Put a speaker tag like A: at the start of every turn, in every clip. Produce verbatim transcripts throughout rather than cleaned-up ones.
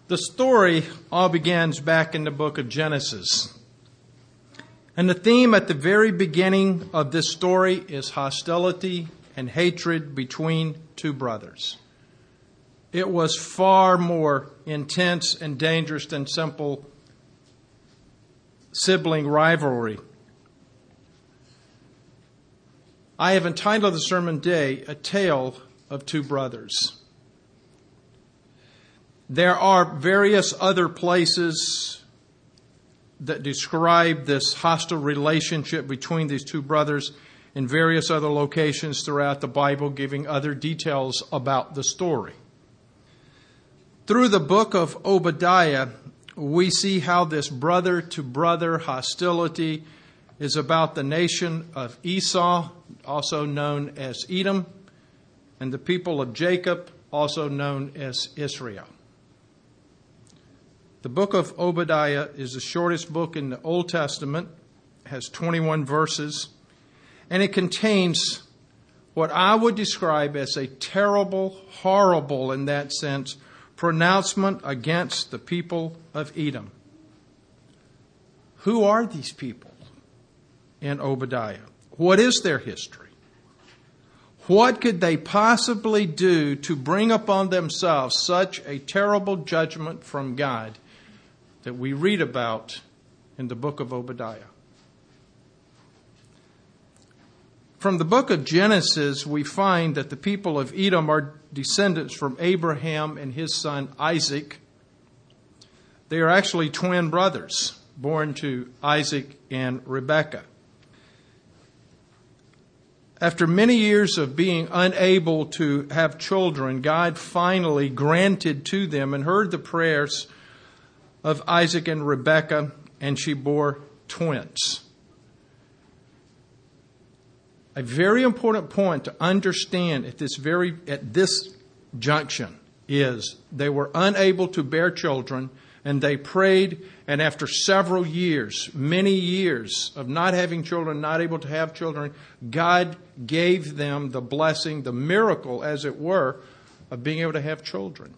A: The story all begins back in the book of Genesis. And the theme at the very beginning of this story is hostility and hatred between two brothers. It was far more intense and dangerous than simple sibling rivalry. I have entitled the sermon today, A Tale of Two Brothers. There are various other places that describe this hostile relationship between these two brothers in various other locations throughout the Bible, giving other details about the story. Through the book of Obadiah, we see how this brother-to-brother hostility is about the nation of Esau, also known as Edom, and the people of Jacob, also known as Israel. The book of Obadiah is the shortest book in the Old Testament, has twenty-one verses, and it contains what I would describe as a terrible, horrible in that sense, pronouncement against the people of Edom. Who are these people in Obadiah? What is their history? What could they possibly do to bring upon themselves such a terrible judgment from God that we read about in the book of Obadiah? From the book of Genesis, we find that the people of Edom are descendants from Abraham and his son Isaac. They are actually twin brothers, born to Isaac and Rebekah. After many years of being unable to have children, God finally granted to them and heard the prayers of Isaac and Rebekah, and she bore twins. A very important point to understand at this very at this junction is they were unable to bear children, and they prayed, and after several years, many years of not having children, not able to have children, God gave them the blessing, the miracle, as it were, of being able to have children.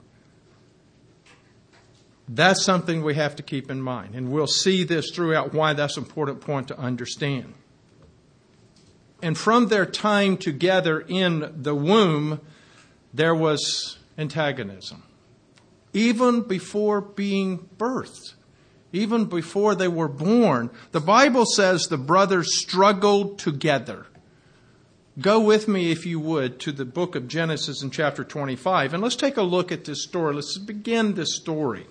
A: That's something we have to keep in mind, and we'll see this throughout why that's an important point to understand. And from their time together in the womb, there was antagonism. Even before being birthed, even before they were born, the Bible says the brothers struggled together. Go with me, if you would, to the book of Genesis in chapter twenty-five, and let's take a look at this story. Let's begin this story.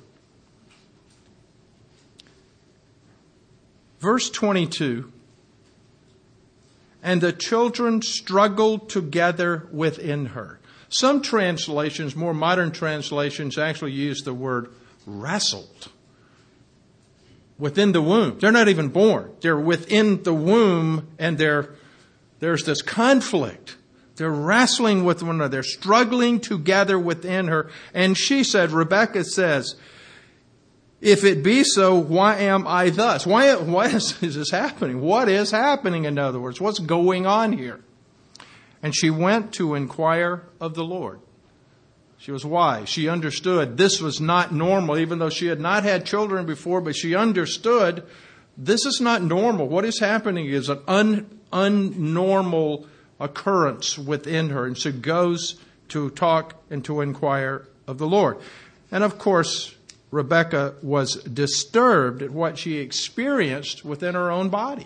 A: Verse twenty-two, and the children struggled together within her. Some translations, more modern translations, actually use the word wrestled. Within the womb. They're not even born. They're within the womb, and they're, there's this conflict. They're wrestling with one another. They're struggling together within her. And she said, Rebekah says, if it be so, why am I thus? Why, why is, is this happening? What is happening, in other words? What's going on here? And she went to inquire of the Lord. She was wise. She understood this was not normal, even though she had not had children before, but she understood this is not normal. What is happening is an un, unnormal occurrence within her. And she goes to talk and to inquire of the Lord. And of course, Rebekah was disturbed at what she experienced within her own body.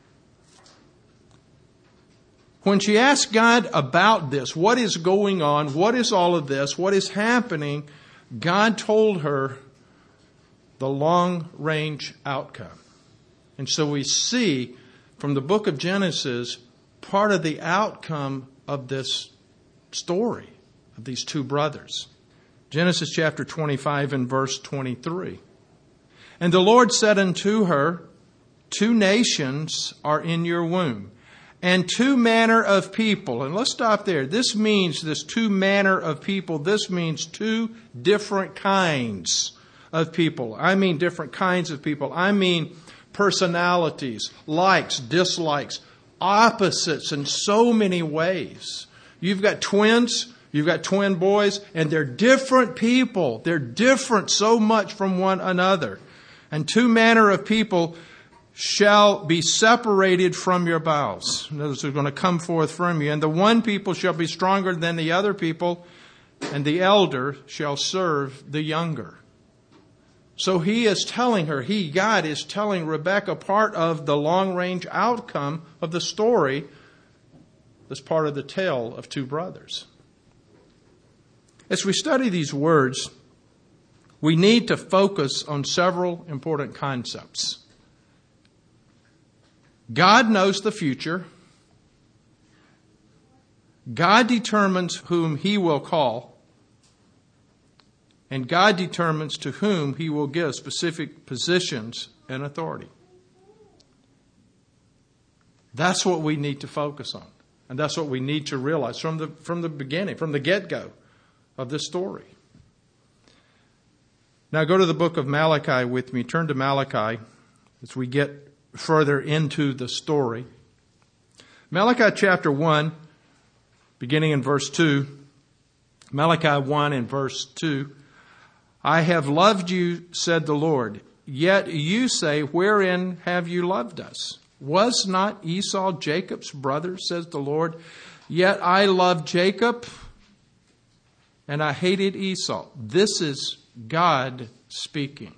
A: When she asked God about this, what is going on? What is all of this? What is happening? God told her the long-range outcome. And so we see from the book of Genesis part of the outcome of this story of these two brothers. Genesis chapter twenty-five and verse twenty-three. And the Lord said unto her, two nations are in your womb, and two manner of people. And let's stop there. This means, this two manner of people, this means two different kinds of people. I mean different kinds of people. I mean personalities, likes, dislikes, opposites in so many ways. You've got twins. You've got twin boys, and they're different people. They're different so much from one another. And two manner of people shall be separated from your bowels. Those are going to come forth from you. And the one people shall be stronger than the other people, and the elder shall serve the younger. So he is telling her, he, God, is telling Rebekah part of the long-range outcome of the story that's part of the tale of two brothers. As we study these words, we need to focus on several important concepts. God knows the future. God determines whom He will call. And God determines to whom He will give specific positions and authority. That's what we need to focus on. And that's what we need to realize from the, from the beginning, from the get-go of this story. Now go to the book of Malachi with me. Turn to Malachi as we get further into the story. Malachi chapter one, beginning in verse two. Malachi one and verse two. I have loved you, said the Lord. Yet you say, wherein have you loved us? Was not Esau Jacob's brother, says the Lord? Yet I loved Jacob, and I hated Esau. This is God speaking.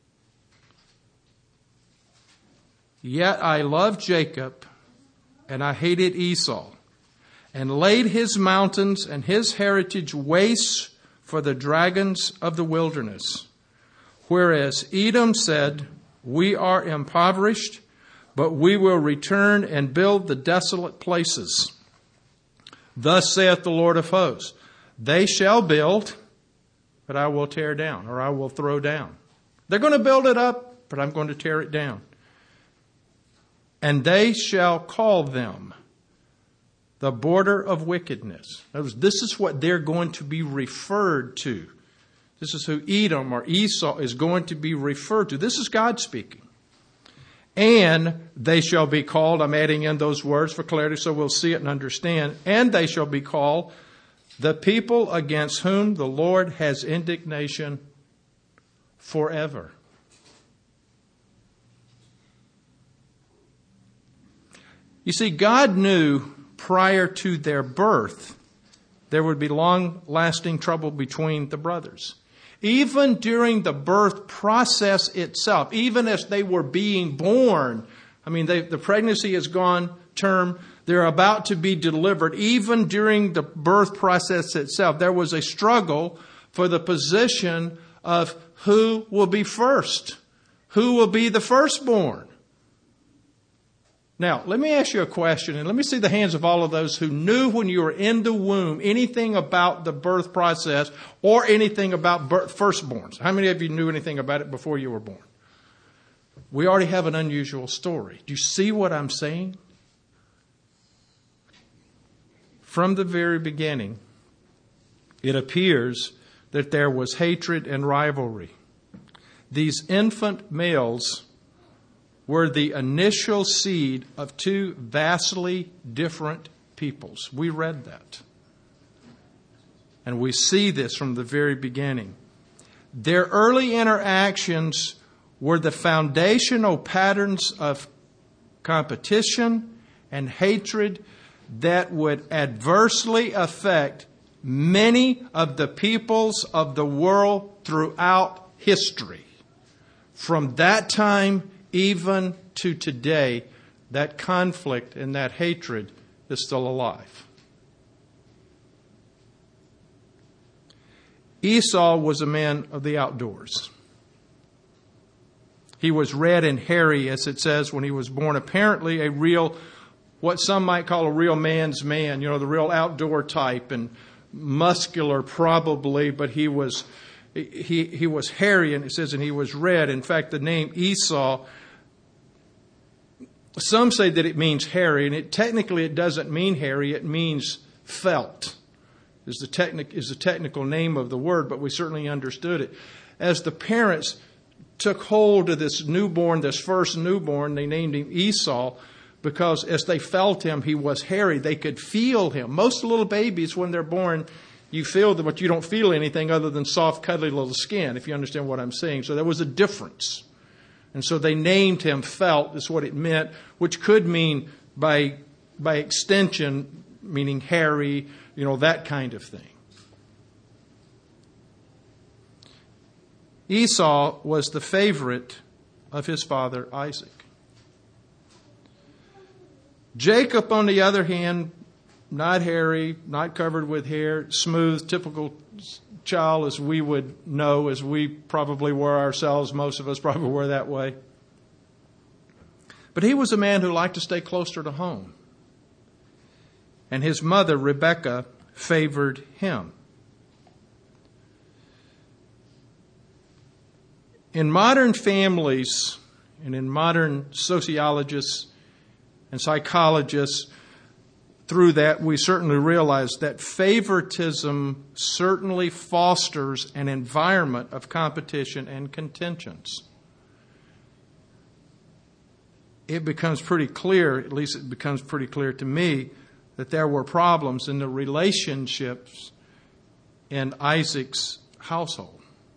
A: Yet I loved Jacob, and I hated Esau, and laid his mountains and his heritage waste for the dragons of the wilderness. Whereas Edom said, we are impoverished, but we will return and build the desolate places. Thus saith the Lord of hosts, they shall build, but I will tear down, or I will throw down. They're going to build it up, but I'm going to tear it down. And they shall call them the border of wickedness. This is what they're going to be referred to. This is who Edom or Esau is going to be referred to. This is God speaking. And they shall be called, I'm adding in those words for clarity so we'll see it and understand. And they shall be called the people against whom the Lord has indignation forever. You see, God knew prior to their birth there would be long-lasting trouble between the brothers. Even during the birth process itself, even as they were being born, I mean, they, the pregnancy has gone term, they're about to be delivered. Even during the birth process itself, there was a struggle for the position of who will be first, who will be the firstborn. Now, let me ask you a question, and let me see the hands of all of those who knew when you were in the womb anything about the birth process or anything about birth, firstborns. How many of you knew anything about it before you were born? We already have an unusual story. Do you see what I'm saying? From the very beginning, it appears that there was hatred and rivalry. These infant males were the initial seed of two vastly different peoples. We read that. And we see this from the very beginning. Their early interactions were the foundational patterns of competition and hatred that would adversely affect many of the peoples of the world throughout history. From that time even to today, that conflict and that hatred is still alive. Esau was a man of the outdoors. He was red and hairy, as it says, when he was born. Apparently a real, what some might call a real man's man, you know, the real outdoor type, and muscular probably, but he was he he was hairy, and it says, and he was red. In fact, the name Esau, some say that it means hairy, and it technically it doesn't mean hairy, it means felt. Is the technic is the technical name of the word, but we certainly understood it. As the parents took hold of this newborn, this first newborn, they named him Esau, because as they felt him, he was hairy. They could feel him. Most little babies, when they're born, You feel that, but you don't feel anything other than soft, cuddly little skin, if you understand what I'm saying. So there was a difference. And so they named him Felt, is what it meant, which could mean by by extension, meaning hairy, you know, that kind of thing. Esau was the favorite of his father Isaac. Jacob, on the other hand, not hairy, not covered with hair, smooth, typical child as we would know, as we probably were ourselves. Most of us probably were that way. But he was a man who liked to stay closer to home. And his mother, Rebekah, favored him. In modern families and in modern sociologists and psychologists, through that we certainly realize that favoritism certainly fosters an environment of competition and contentions. It becomes pretty clear, at least it becomes pretty clear to me, that there were problems in the relationships in Isaac's household.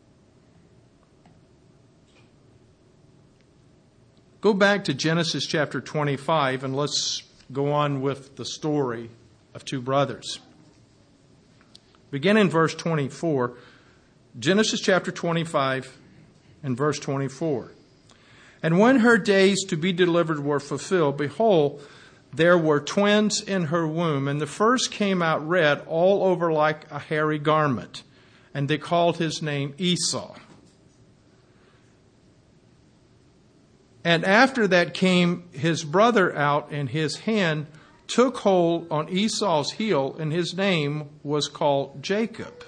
A: Go back to Genesis chapter twenty-five and let's go on with the story of two brothers. Begin in verse twenty-four. Genesis chapter twenty-five and verse twenty-four. And when her days to be delivered were fulfilled, behold, there were twins in her womb, and the first came out red all over like a hairy garment, and they called his name Esau. And after that came his brother out, and his hand took hold on Esau's heel, and his name was called Jacob.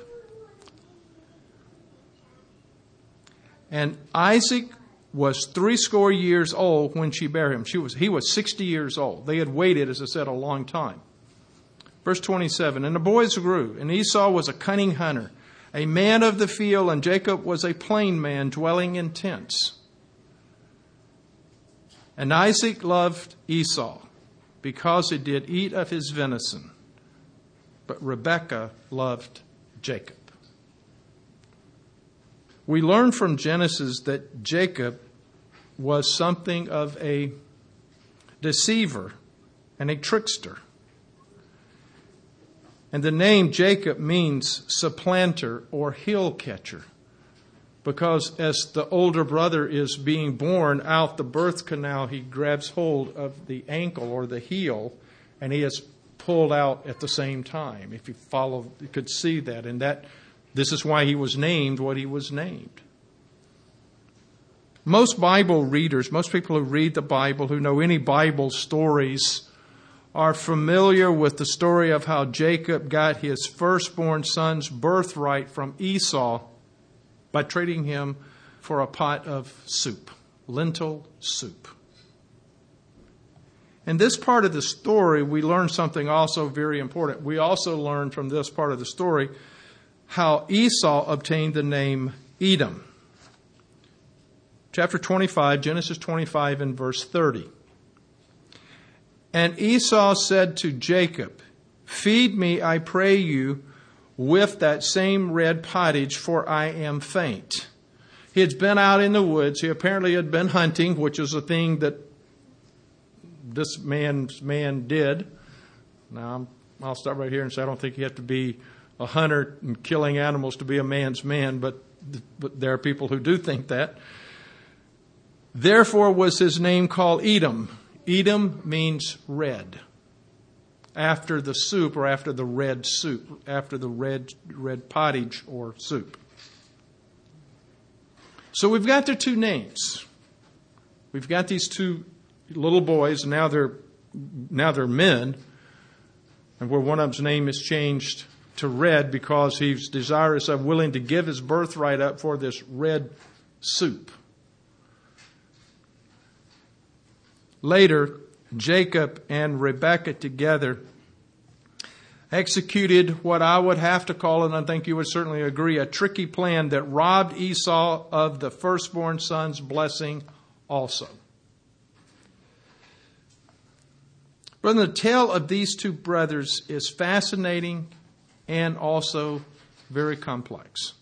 A: And Isaac was threescore years old when she bare him. She was, he was sixty years old. They had waited, as I said, a long time. Verse twenty-seven, and the boys grew, and Esau was a cunning hunter, a man of the field, and Jacob was a plain man dwelling in tents. And Isaac loved Esau because he did eat of his venison, but Rebekah loved Jacob. We learn from Genesis that Jacob was something of a deceiver and a trickster. And the name Jacob means supplanter or heel catcher, because as the older brother is being born out the birth canal, he grabs hold of the ankle or the heel, and he is pulled out at the same time. If you follow, you could see that. And that this is why he was named what he was named. Most Bible readers, most people who read the Bible, who know any Bible stories, are familiar with the story of how Jacob got his firstborn son's birthright from Esau by trading him for a pot of soup, lentil soup. In this part of the story, we learn something also very important. We also learn from this part of the story how Esau obtained the name Edom. Chapter twenty-five, Genesis twenty-five and verse thirty. And Esau said to Jacob, feed me, I pray you, with that same red pottage, for I am faint. He had been out in the woods. He apparently had been hunting, which is a thing that this man's man did. Now, I'll stop right here and say I don't think you have to be a hunter and killing animals to be a man's man, but, but there are people who do think that. Therefore was his name called Edom. Edom means red. After the soup, or after the red soup, after the red red pottage or soup. So we've got their two names. We've got these two little boys. Now they're now they're men, and where one of them's name is changed to red because he's desirous of, willing to give his birthright up for this red soup. Later, Jacob and Rebekah together executed what I would have to call, and I think you would certainly agree, a tricky plan that robbed Esau of the firstborn son's blessing also. Brother, the tale of these two brothers is fascinating and also very complex.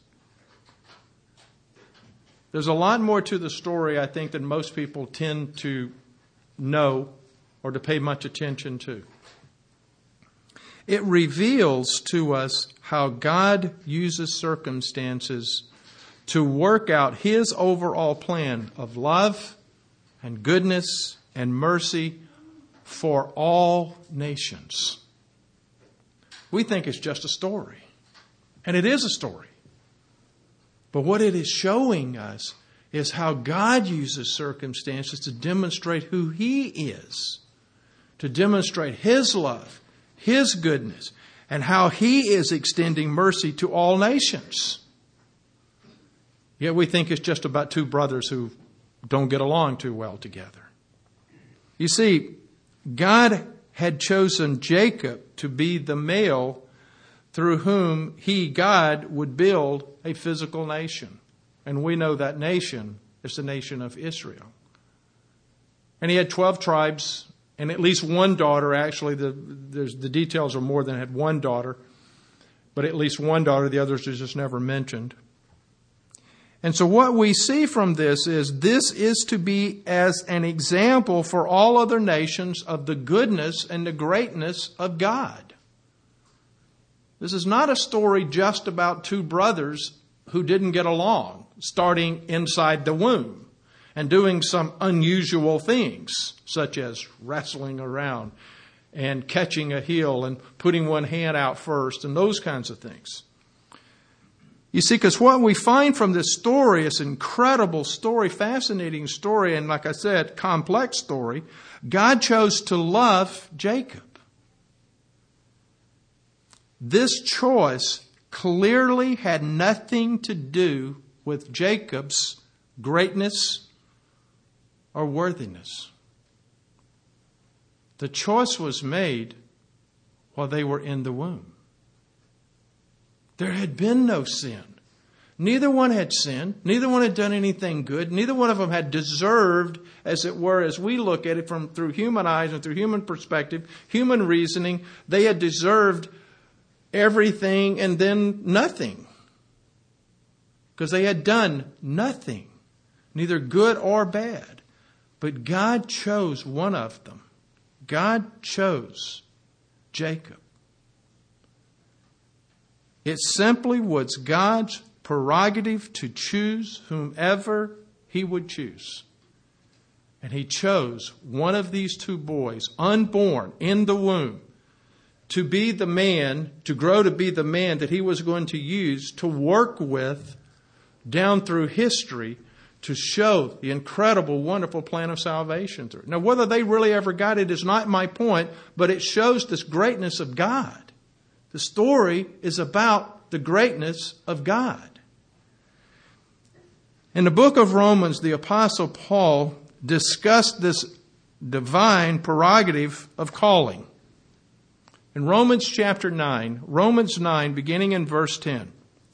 A: There's a lot more to the story, I think, than most people tend to know or to pay much attention to. It reveals to us how God uses circumstances to work out His overall plan of love and goodness and mercy for all nations. We think it's just a story, and it is a story. But what it is showing us is how God uses circumstances to demonstrate who He is, to demonstrate His love, His goodness, and how He is extending mercy to all nations. Yet we think it's just about two brothers who don't get along too well together. You see, God had chosen Jacob to be the male through whom He, God, would build a physical nation. And we know that nation is the nation of Israel. And He had twelve tribes and at least one daughter. Actually, the, there's, the details are more than had one daughter, but at least one daughter. The others are just never mentioned. And so what we see from this is this is to be as an example for all other nations of the goodness and the greatness of God. This is not a story just about two brothers who didn't get along, starting inside the womb and doing some unusual things, such as wrestling around and catching a heel and putting one hand out first and those kinds of things. You see, because what we find from this story, this incredible story, fascinating story, and like I said, complex story, God chose to love Jacob. This choice clearly had nothing to do with Jacob's greatness or worthiness. The choice was made while they were in the womb. There had been no sin. Neither one had sinned. Neither one had done anything good. Neither one of them had deserved, as it were, as we look at it from through human eyes and through human perspective, human reasoning, they had deserved everything and then nothing. Because they had done nothing, neither good or bad. But God chose one of them. God chose Jacob. It simply was God's prerogative to choose whomever He would choose. And He chose one of these two boys, unborn, in the womb, to be the man, to grow to be the man that He was going to use to work with down through history to show the incredible, wonderful plan of salvation through. Now, whether they really ever got it is not my point, but it shows this greatness of God. The story is about the greatness of God. In the book of Romans, the Apostle Paul discussed this divine prerogative of calling. In Romans chapter nine, Romans nine, beginning in verse ten.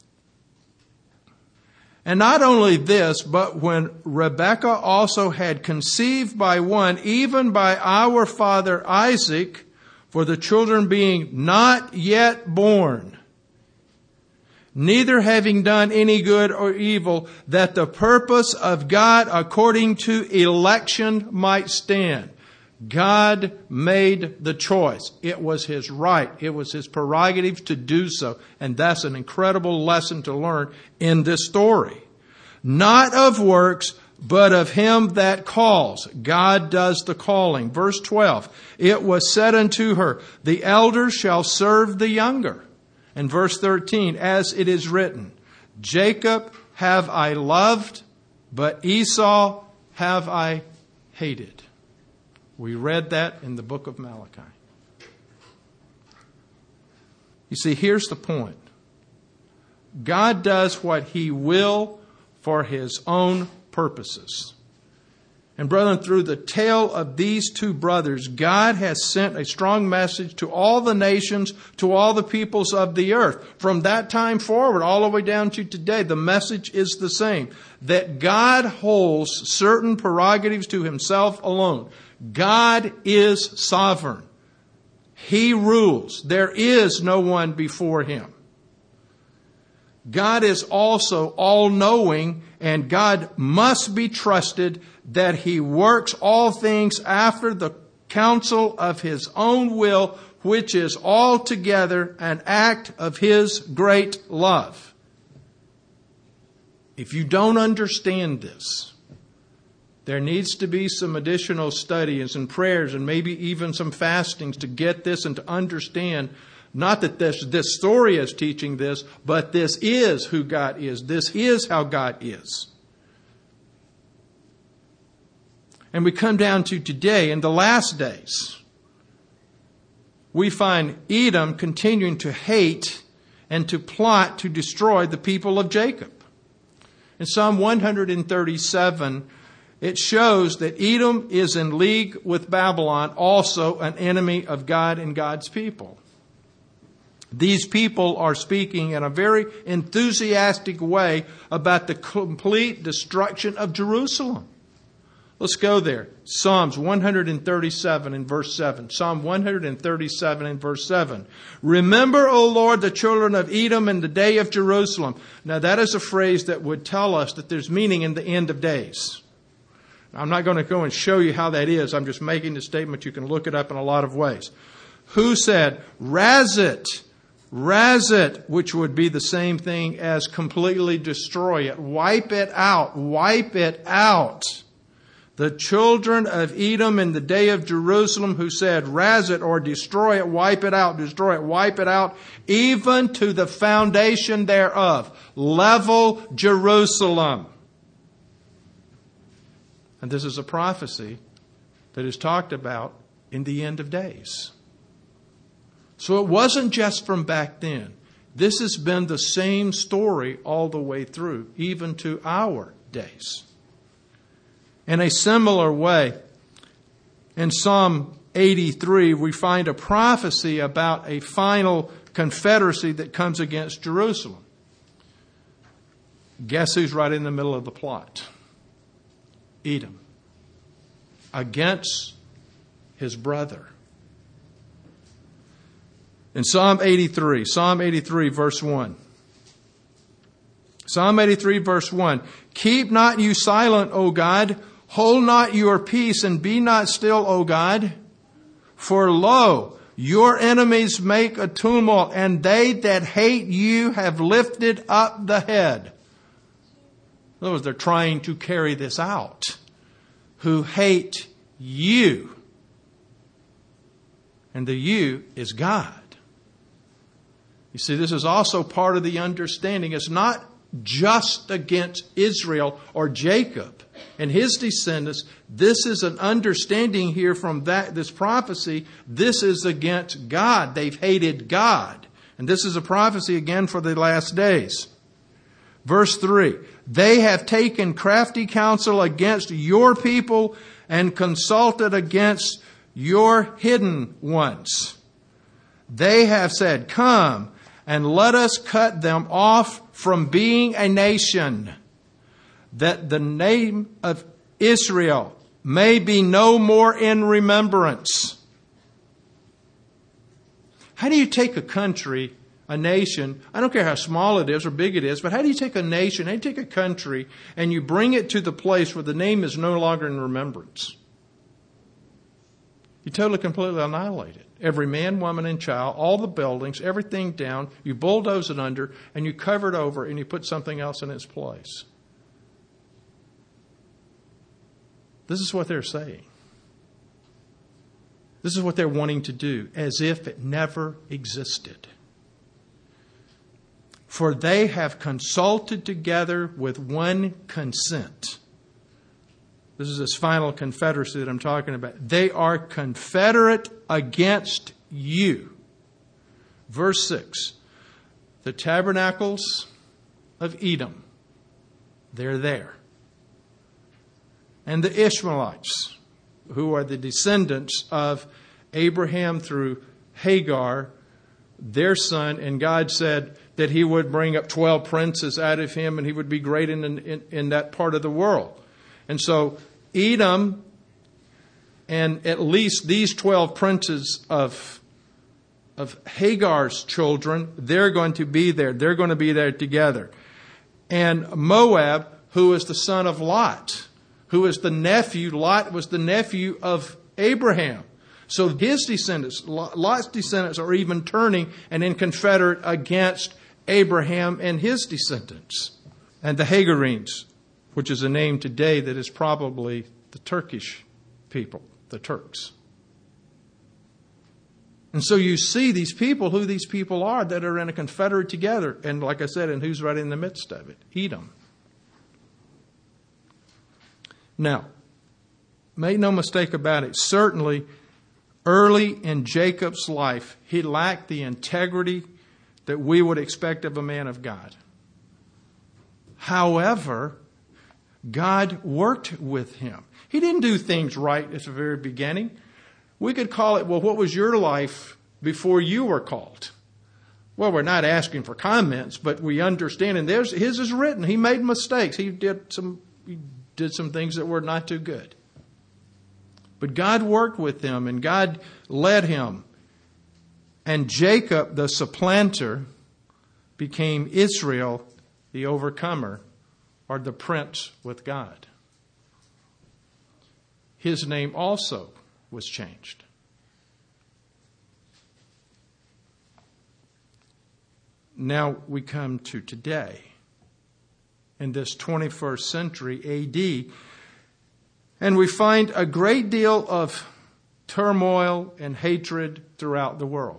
A: And not only this, but when Rebekah also had conceived by one, even by our father Isaac, for the children being not yet born, neither having done any good or evil, that the purpose of God according to election might stand. God made the choice. It was His right. It was His prerogative to do so. And that's an incredible lesson to learn in this story. Not of works, but of Him that calls. God does the calling. Verse twelve, it was said unto her, the elder shall serve the younger. And verse thirteen, as it is written, Jacob have I loved, but Esau have I hated. We read that in the book of Malachi. You see, here's the point. God does what He will for His own purposes. And brethren, through the tale of these two brothers, God has sent a strong message to all the nations, to all the peoples of the earth. From that time forward, all the way down to today, the message is the same. That God holds certain prerogatives to Himself alone. God is sovereign. He rules. There is no one before him. God is also all-knowing, and God must be trusted that he works all things after the counsel of his own will, which is altogether an act of his great love. If you don't understand this, there needs to be some additional studies and prayers and maybe even some fastings to get this and to understand, not that this, this story is teaching this, but this is who God is. This is how God is. And we come down to today, in the last days, we find Edom continuing to hate and to plot to destroy the people of Jacob. In Psalm one thirty-seven, it shows that Edom is in league with Babylon, also an enemy of God and God's people. These people are speaking in a very enthusiastic way about the complete destruction of Jerusalem. Let's go there. Psalms one thirty-seven and verse seven. Psalm one thirty-seven and verse seven. Remember, O Lord, the children of Edom in the day of Jerusalem. Now that is a phrase that would tell us that there's meaning in the end of days. I'm not going to go and show you how that is. I'm just making the statement. You can look it up in a lot of ways. Who said, razz it, razz it, which would be the same thing as completely destroy it. Wipe it out, wipe it out. The children of Edom in the day of Jerusalem who said, razz it or destroy it, wipe it out, destroy it, wipe it out, even to the foundation thereof. Level Jerusalem. And this is a prophecy that is talked about in the end of days. So it wasn't just from back then. This has been the same story all the way through, even to our days. In a similar way, in Psalm eighty-three, we find a prophecy about a final confederacy that comes against Jerusalem. Guess who's right in the middle of the plot? Edom. Against his brother. In Psalm eighty-three, Psalm eighty-three, verse one. Psalm eighty-three, verse one. Keep not you silent, O God. Hold not your peace and be not still, O God. For lo, your enemies make a tumult, and they that hate you have lifted up the head. In other words, they're trying to carry this out. Who hate you. And the you is God. You see, this is also part of the understanding. It's not just against Israel or Jacob and his descendants. This is an understanding here from that this prophecy. This is against God. They've hated God. And this is a prophecy again for the last days. Verse three. They have taken crafty counsel against your people and consulted against your hidden ones. They have said, come and let us cut them off from being a nation, that the name of Israel may be no more in remembrance. How do you take a country, a nation, I don't care how small it is or big it is, but how do you take a nation, how do you take a country, and you bring it to the place where the name is no longer in remembrance? You totally, completely annihilate it. Every man, woman, and child, all the buildings, everything down, you bulldoze it under, and you cover it over, and you put something else in its place. This is what they're saying. This is what they're wanting to do, as if it never existed. For they have consulted together with one consent. This is this final confederacy that I'm talking about. They are confederate against you. Verse six. The tabernacles of Edom. They're there. And the Ishmaelites, who are the descendants of Abraham through Hagar, their son, and God said that he would bring up twelve princes out of him and he would be great in, in, in that part of the world. And so Edom and at least these twelve princes of of Hagar's children, they're going to be there. They're going to be there together. And Moab, who is the son of Lot, who is the nephew, Lot was the nephew of Abraham. So his descendants, Lot's descendants, are even turning and in confederate against Abraham and his descendants. And the Hagarenes, which is a name today that is probably the Turkish people, the Turks. And so you see these people, who these people are that are in a confederate together. And like I said, and who's right in the midst of it? Edom. Now, make no mistake about it, certainly early in Jacob's life, he lacked the integrity that we would expect of a man of God. However, God worked with him. He didn't do things right at the very beginning. We could call it, well, what was your life before you were called? Well, we're not asking for comments, but we understand, and there's, his is written. He made mistakes. He did some, he did some things that were not too good. But God worked with him, and God led him. And Jacob, the supplanter, became Israel, the overcomer, or the prince with God. His name also was changed. Now we come to today, in this twenty-first century A D, and we find a great deal of turmoil and hatred throughout the world.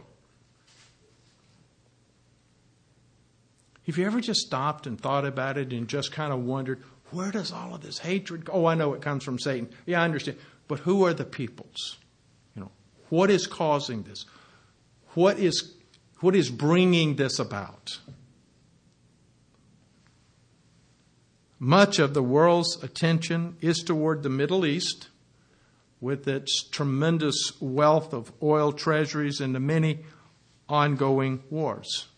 A: Have you ever just stopped and thought about it and just kind of wondered, where does all of this hatred go? Oh, I know it comes from Satan. Yeah, I understand. But who are the peoples? You know, what is causing this? What is, what is bringing this about? Much of the world's attention is toward the Middle East, with its tremendous wealth of oil treasuries and the many ongoing wars.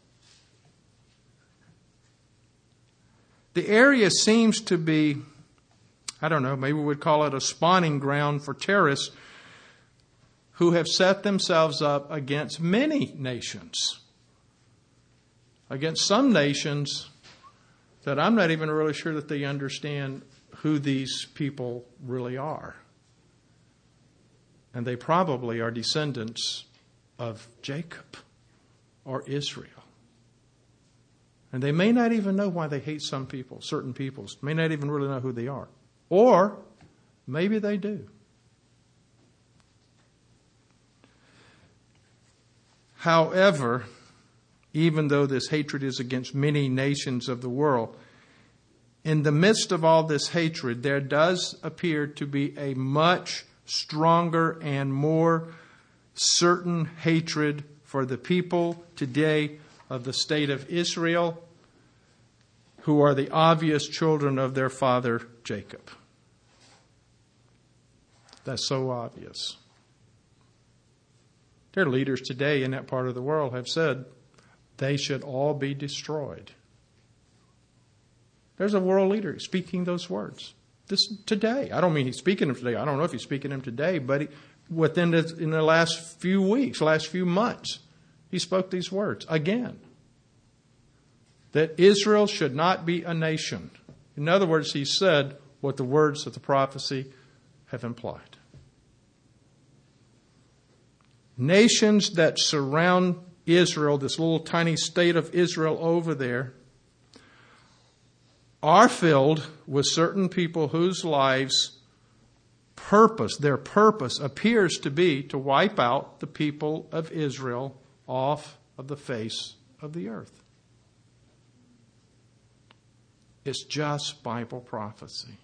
A: The area seems to be, I don't know, maybe we would call it a spawning ground for terrorists who have set themselves up against many nations, against some nations that I'm not even really sure that they understand who these people really are. And they probably are descendants of Jacob or Israel. And they may not even know why they hate some people, certain peoples. May not even really know who they are. Or maybe they do. However, even though this hatred is against many nations of the world, in the midst of all this hatred, there does appear to be a much stronger and more certain hatred for the people today of the state of Israel, who are the obvious children of their father Jacob. That's so obvious. Their leaders today in that part of the world have said they should all be destroyed. There's a world leader speaking those words. This today. I don't mean he's speaking them today. I don't know if he's speaking them today, but he, within the, in the last few weeks, last few months, he spoke these words again. That Israel should not be a nation. In other words, he said what the words of the prophecy have implied. Nations that surround Israel, this little tiny state of Israel over there, are filled with certain people whose lives' purpose, their purpose appears to be to wipe out the people of Israel off of the face of the earth. It's just Bible prophecy.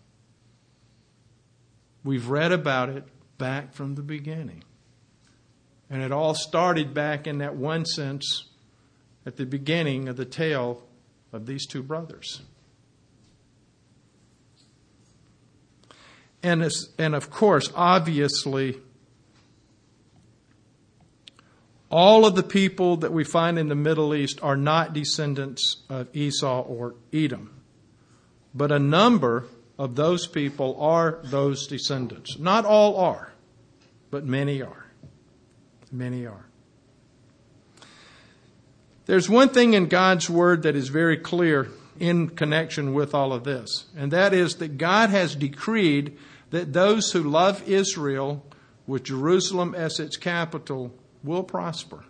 A: We've read about it back from the beginning. And it all started back in that one sense at the beginning of the tale of these two brothers. And, it's, and of course, obviously, all of the people that we find in the Middle East are not descendants of Esau or Edom. But a number of those people are those descendants. Not all are, but many are. Many are. There's one thing in God's Word that is very clear in connection with all of this, and that is that God has decreed that those who love Israel, with Jerusalem as its capital, will prosper.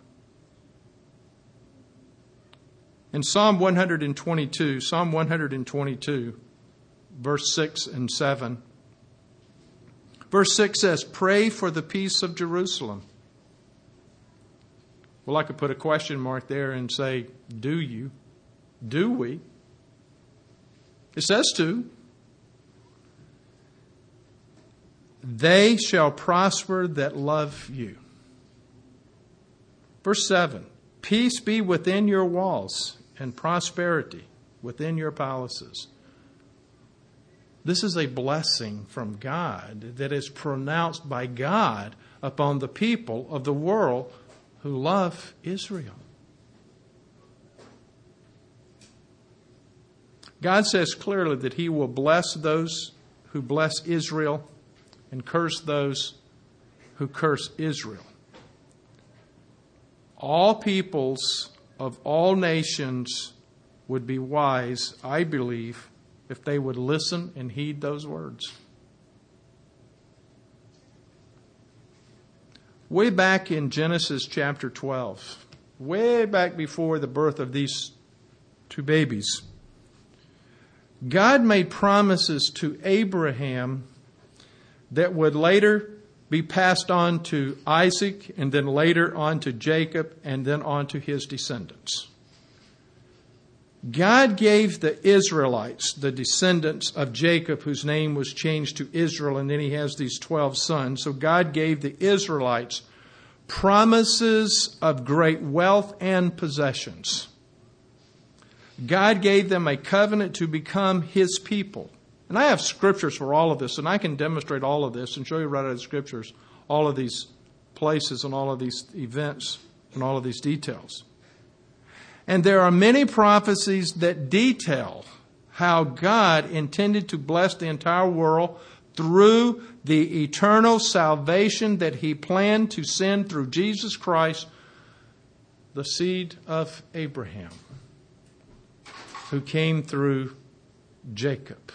A: In Psalm one twenty-two, Psalm one twenty-two, verse six and seven, verse six says, "Pray for the peace of Jerusalem." Well, I could put a question mark there and say, do you? Do we? It says to. "They shall prosper that love you." Verse seven, "Peace be within your walls and prosperity within your palaces." This is a blessing from God that is pronounced by God upon the people of the world who love Israel. God says clearly that He will bless those who bless Israel and curse those who curse Israel. All peoples of all nations would be wise, I believe, if they would listen and heed those words. Way back in Genesis chapter twelve, way back before the birth of these two babies, God made promises to Abraham that would later be passed on to Isaac, and then later on to Jacob, and then on to his descendants. God gave the Israelites, the descendants of Jacob, whose name was changed to Israel, and then he has these twelve sons. So God gave the Israelites promises of great wealth and possessions. God gave them a covenant to become His people. And I have scriptures for all of this, and I can demonstrate all of this and show you right out of the scriptures all of these places and all of these events and all of these details. And there are many prophecies that detail how God intended to bless the entire world through the eternal salvation that He planned to send through Jesus Christ, the seed of Abraham, who came through Jacob.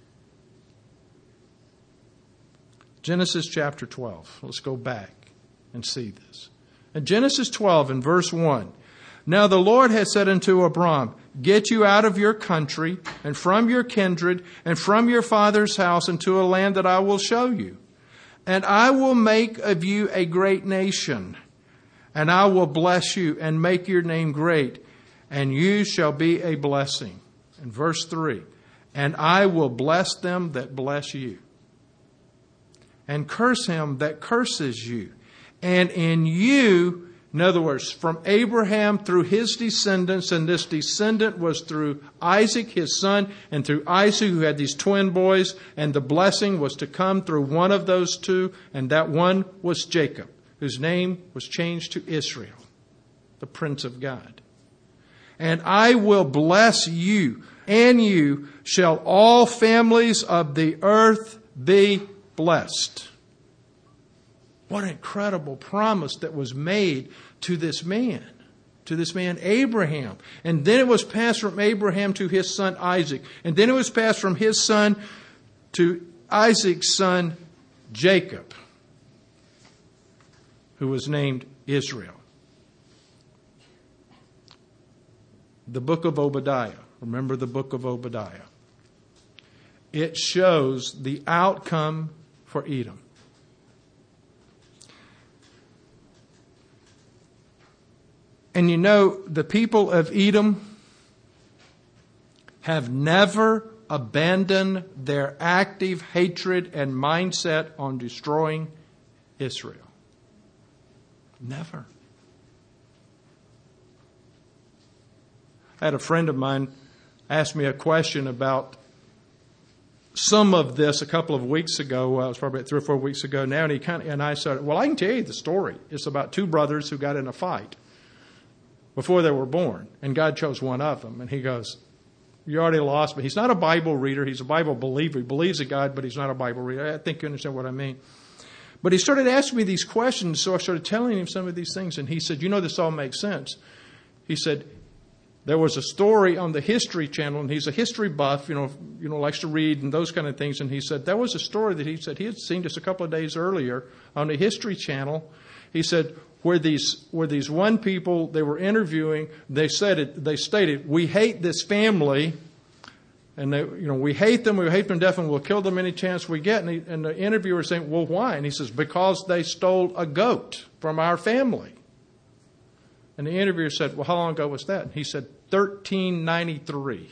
A: Genesis chapter twelve. Let's go back and see this. In Genesis twelve, in verse one, "Now the Lord has said unto Abram, Get you out of your country, and from your kindred, and from your father's house, into a land that I will show you. And I will make of you a great nation, and I will bless you, and make your name great, and you shall be a blessing." In verse three, "And I will bless them that bless you, and curse him that curses you. And in you," in other words, from Abraham through his descendants, and this descendant was through Isaac, his son, and through Isaac, who had these twin boys, and the blessing was to come through one of those two, and that one was Jacob, whose name was changed to Israel, the Prince of God. "And I will bless you, and you shall all families of the earth be blessed." What an incredible promise that was made to this man, to this man Abraham. And then it was passed from Abraham to his son Isaac. And then it was passed from his son to Isaac's son Jacob, who was named Israel. The book of Obadiah. Remember the book of Obadiah. It shows the outcome for Edom. And you know, the people of Edom have never abandoned their active hatred and mindset on destroying Israel. Never. I had a friend of mine ask me a question about some of this a couple of weeks ago. Well, it was probably three or four weeks ago now. And he kind of, and I said, "Well, I can tell you the story. It's about two brothers who got in a fight before they were born, and God chose one of them." And he goes, "You already lost me." He's not a Bible reader. He's a Bible believer. He believes in God, but he's not a Bible reader. I think you understand what I mean. But he started asking me these questions, so I started telling him some of these things. And he said, "You know, this all makes sense." He said, There was a story on the History Channel, and he's a history buff, you know, you know, likes to read and those kind of things. And he said there was a story that he said he had seen just a couple of days earlier on the History Channel. He said where these where these one people they were interviewing, they said it. They stated, "We hate this family, and they, you know, we hate them. We hate them to death, and we'll kill them any chance we get." And, he, and the interviewer is saying, "Well, why?" And he says, "Because they stole a goat from our family." And the interviewer said, "Well, how long ago was that?" He said, thirteen ninety-three.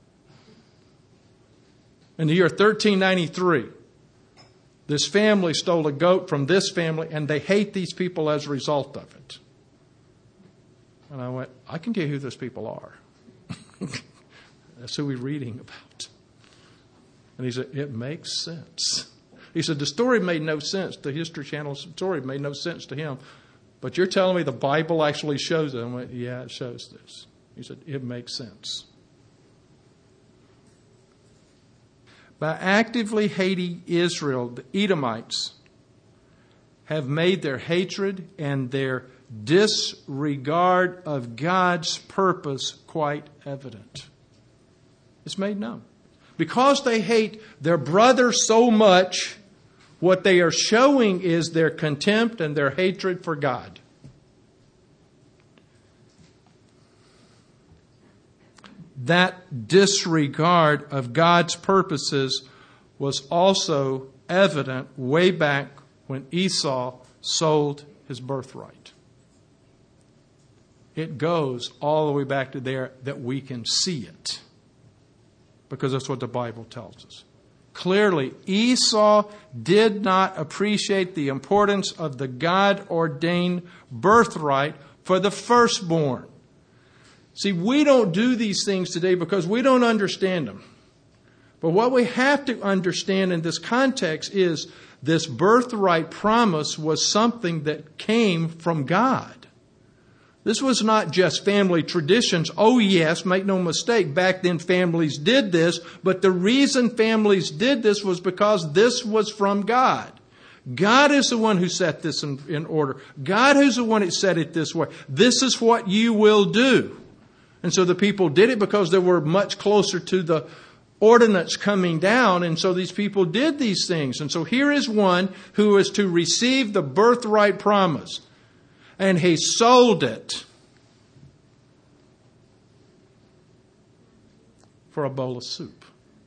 A: In the year thirteen ninety-three, this family stole a goat from this family, and they hate these people as a result of it. And I went, I can tell you who those people are. That's who we're reading about. And he said, it makes sense. He said, the story made no sense. The History Channel story made no sense to him. But you're telling me the Bible actually shows it? I went, yeah, it shows this. He said, it makes sense. By actively hating Israel, the Edomites have made their hatred and their disregard of God's purpose quite evident. It's made known. Because they hate their brother so much, what they are showing is their contempt and their hatred for God. That disregard of God's purposes was also evident way back when Esau sold his birthright. It goes all the way back to there that we can see it, because that's what the Bible tells us. Clearly, Esau did not appreciate the importance of the God-ordained birthright for the firstborn. See, we don't do these things today because we don't understand them. But what we have to understand in this context is this birthright promise was something that came from God. This was not just family traditions. Oh yes, make no mistake, back then families did this, but the reason families did this was because this was from God. God is the one who set this in, in order. God is the one that set it this way. This is what you will do. And so the people did it because they were much closer to the ordinance coming down, and so these people did these things. And so here is one who is to receive the birthright promise. And he sold it for a bowl of soup.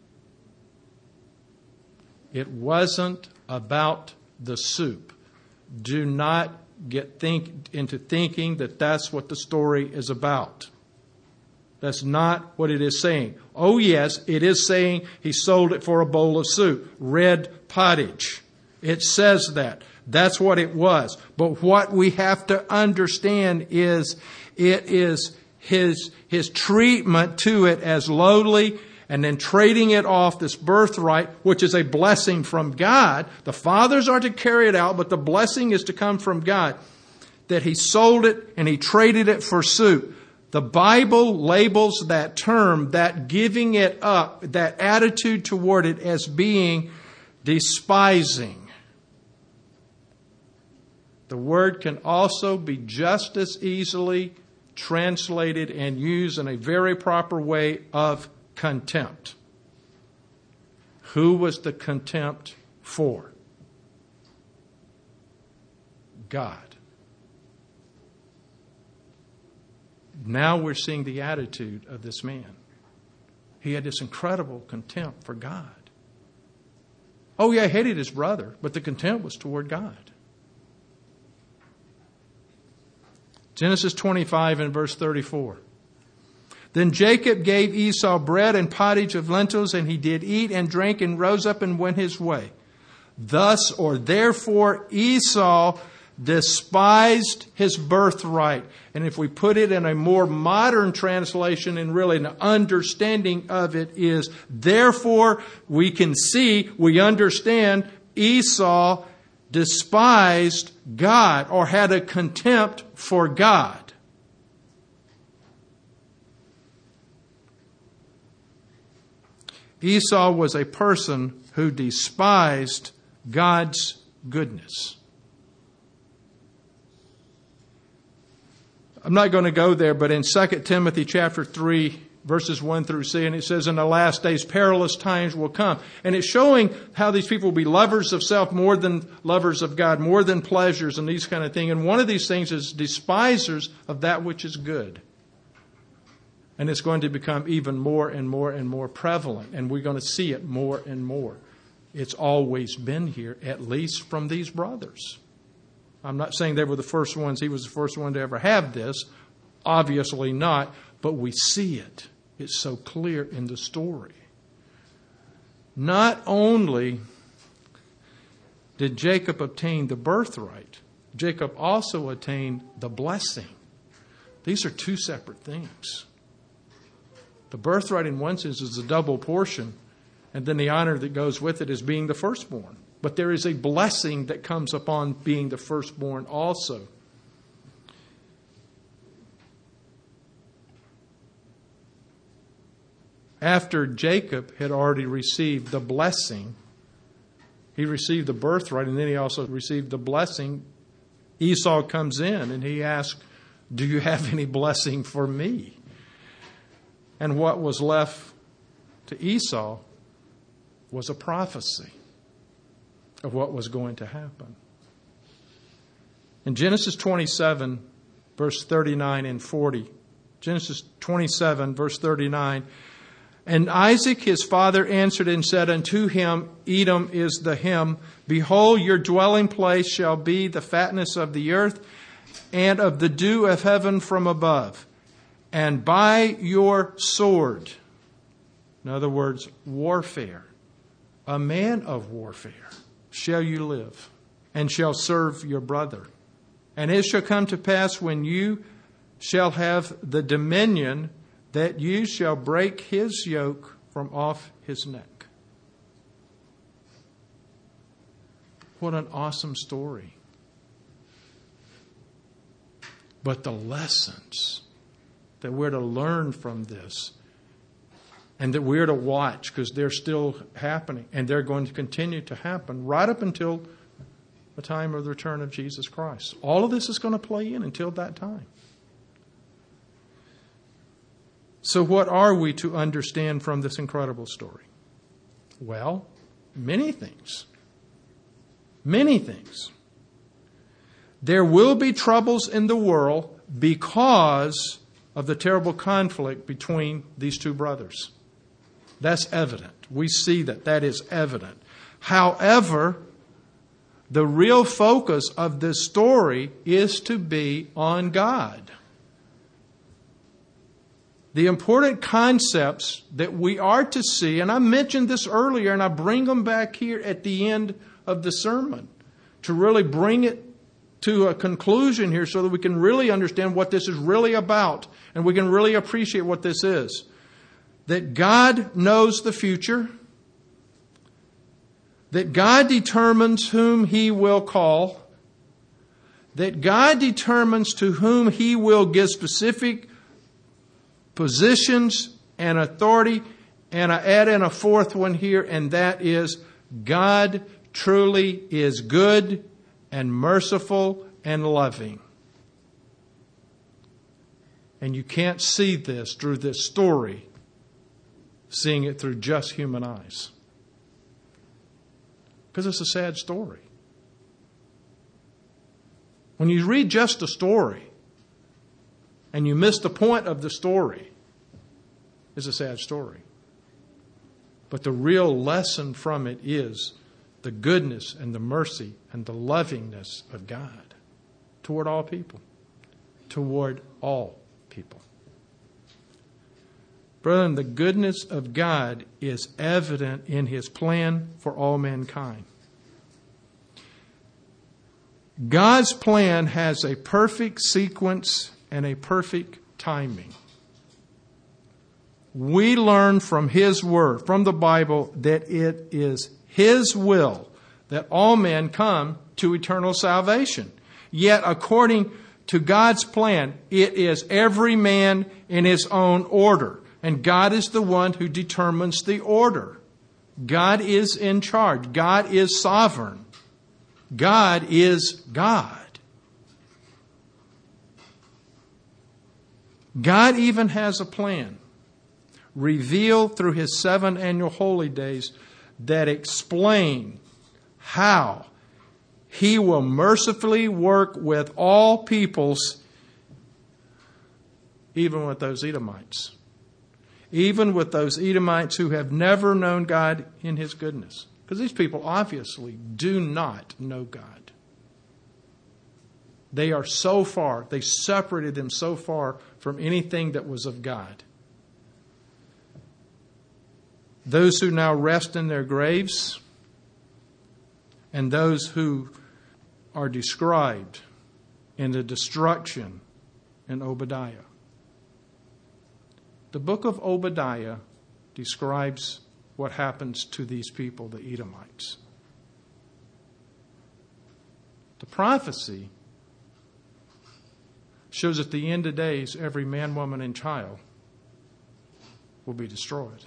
A: It wasn't about the soup. Do not get think into thinking that that's what the story is about. That's not what it is saying. Oh yes, it is saying he sold it for a bowl of soup. Red pottage. It says that. That's what it was. But what we have to understand is it is his, his treatment to it as lowly, and then trading it off, this birthright, which is a blessing from God. The fathers are to carry it out, but the blessing is to come from God. That he sold it and he traded it for soup. The Bible labels that term, that giving it up, that attitude toward it, as being despising. The word can also be just as easily translated and used in a very proper way of contempt. Who was the contempt for? God. Now we're seeing the attitude of this man. He had this incredible contempt for God. Oh yeah, he hated his brother, but the contempt was toward God. Genesis twenty-five and verse thirty-four. Then Jacob gave Esau bread and pottage of lentils, and he did eat and drank and rose up and went his way. Thus, or therefore, Esau despised his birthright. And if we put it in a more modern translation, and really an understanding of it is, therefore, we can see, we understand Esau despised God, or had a contempt for God. Esau was a person who despised God's goodness. I'm not going to go there, but in Second Timothy chapter three, verses one through C, and it says, in the last days, perilous times will come. And it's showing how these people will be lovers of self more than lovers of God, more than pleasures and these kind of things. And one of these things is despisers of that which is good. And it's going to become even more and more and more prevalent. And we're going to see it more and more. It's always been here, at least from these brothers. I'm not saying they were the first ones. He was the first one to ever have this. Obviously not. But we see it. It's so clear in the story. Not only did Jacob obtain the birthright, Jacob also attained the blessing. These are two separate things. The birthright in one sense is a double portion, and then the honor that goes with it is being the firstborn. But there is a blessing that comes upon being the firstborn also. After Jacob had already received the blessing, he received the birthright, and then he also received the blessing. Esau comes in and he asks, do you have any blessing for me? And what was left to Esau was a prophecy of what was going to happen. In Genesis twenty-seven, verse thirty-nine and forty, Genesis twenty-seven, verse thirty-nine, and Isaac his father answered and said unto him, Edom is the hem. Behold, your dwelling place shall be the fatness of the earth and of the dew of heaven from above. And by your sword, in other words, warfare, a man of warfare, shall you live, and shall serve your brother. And it shall come to pass when you shall have the dominion that you shall break his yoke from off his neck. What an awesome story. But the lessons that we're to learn from this and that we're to watch, because they're still happening and they're going to continue to happen right up until the time of the return of Jesus Christ. All of this is going to play in until that time. So what are we to understand from this incredible story? Well, many things. Many things. There will be troubles in the world because of the terrible conflict between these two brothers. That's evident. We see that. That is evident. However, the real focus of this story is to be on God. The important concepts that we are to see, and I mentioned this earlier, and I bring them back here at the end of the sermon to really bring it to a conclusion here so that we can really understand what this is really about and we can really appreciate what this is. That God knows the future, that God determines whom He will call, that God determines to whom He will give specific positions and authority, and I add in a fourth one here, and that is God truly is good and merciful and loving. And you can't see this through this story, seeing it through just human eyes. Because it's a sad story. When you read just the story, and you miss the point of the story, it's a sad story. But the real lesson from it is the goodness and the mercy and the lovingness of God toward all people. Toward all people. Brethren, the goodness of God is evident in His plan for all mankind. God's plan has a perfect sequence and a perfect timing. We learn from His Word, from the Bible, that it is His will that all men come to eternal salvation. Yet, according to God's plan, it is every man in his own order. And God is the one who determines the order. God is in charge. God is sovereign. God is God. God even has a plan revealed through his seven annual holy days that explain how he will mercifully work with all peoples, even with those Edomites. Even with those Edomites who have never known God in his goodness. Because these people obviously do not know God. They are so far, they separated them so far from anything that was of God. Those who now rest in their graves, and those who are described in the destruction in Obadiah. The book of Obadiah describes what happens to these people, the Edomites. The prophecy shows at the end of days, every man, woman, and child will be destroyed.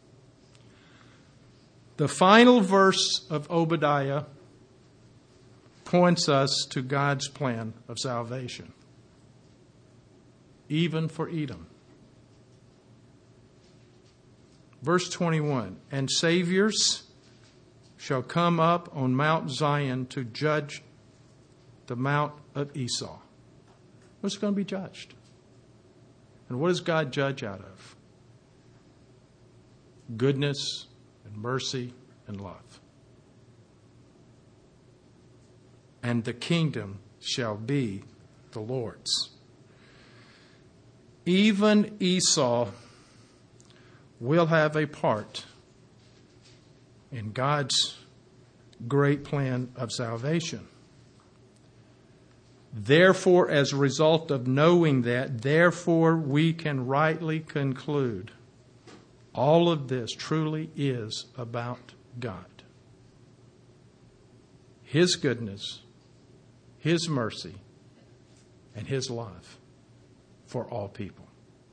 A: The final verse of Obadiah points us to God's plan of salvation, even for Edom. Verse twenty-one, and saviors shall come up on Mount Zion to judge the Mount of Esau. What's going to be judged? And what does God judge out of? Goodness and mercy and love. And the kingdom shall be the Lord's. Even Esau will have a part in God's great plan of salvation. Therefore, as a result of knowing that, therefore we can rightly conclude all of this truly is about God. His goodness, His mercy, and His love for all people.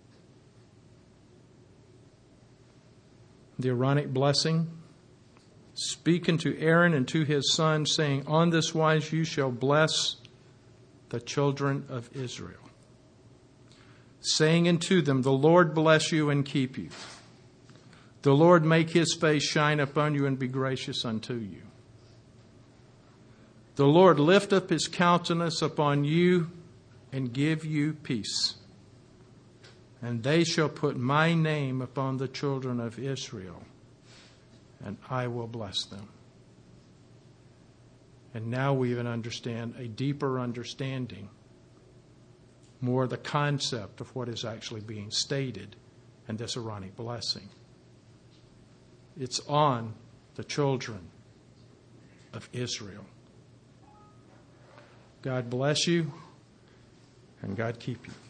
A: The Aaronic blessing, speaking to Aaron and to his sons, saying, on this wise you shall bless the children of Israel, saying unto them, the Lord bless you and keep you. The Lord make his face shine upon you and be gracious unto you. The Lord lift up his countenance upon you and give you peace. And they shall put my name upon the children of Israel, and I will bless them. And now we even understand a deeper understanding, more the concept of what is actually being stated in this Aaronic blessing. It's on the children of Israel. God bless you, and God keep you.